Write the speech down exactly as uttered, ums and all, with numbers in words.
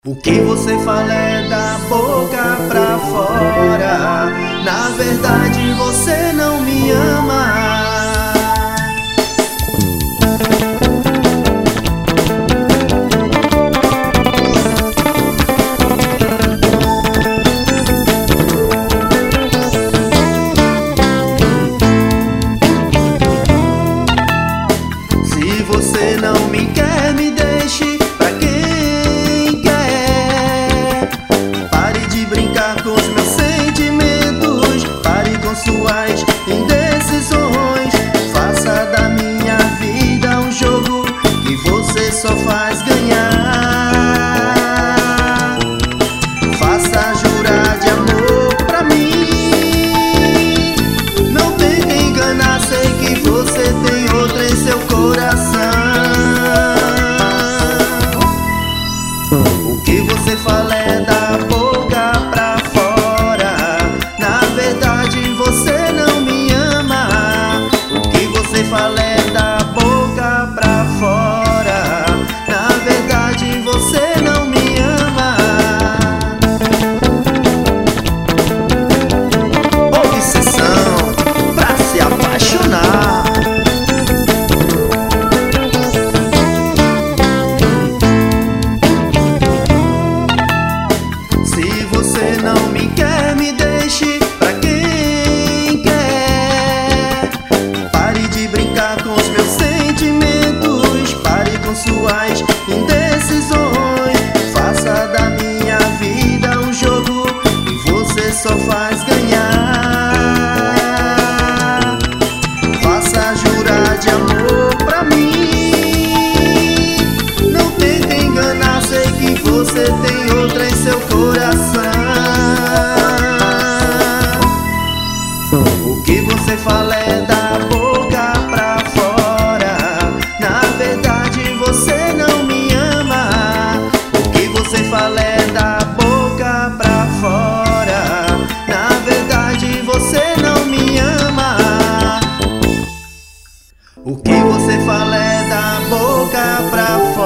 O que você fala é da boca pra fora. Na verdade você não me ama. Se você não me quer, me deixe pra quem quer. Pare de brincar com os meus sentimentos, pare com suas indecisões. Faça da minha vida um jogo que você só faz ganhar. Faça jurar de amor pra mim. Não tente enganar, sei que você tem outra em seu coração. O que você fala é da boca pra fora. Na verdade você não me ama. O que você fala é da boca pra fora. Na verdade você não me ama. Obsessão pra se apaixonar. Se você não me quer, me deixe pra quem quer. Pare de brincar com os meus sentimentos, pare com suas indecisões. Faça da minha vida um jogo que você só faz ganhar. Faça jurar de amor pra mim. Não tente enganar, sei que você tem outra em seu coração. O que você fala é da boca pra fora. Na verdade você não me ama. O que você fala é da boca pra fora. Na verdade você não me ama. O que você fala é da boca pra fora.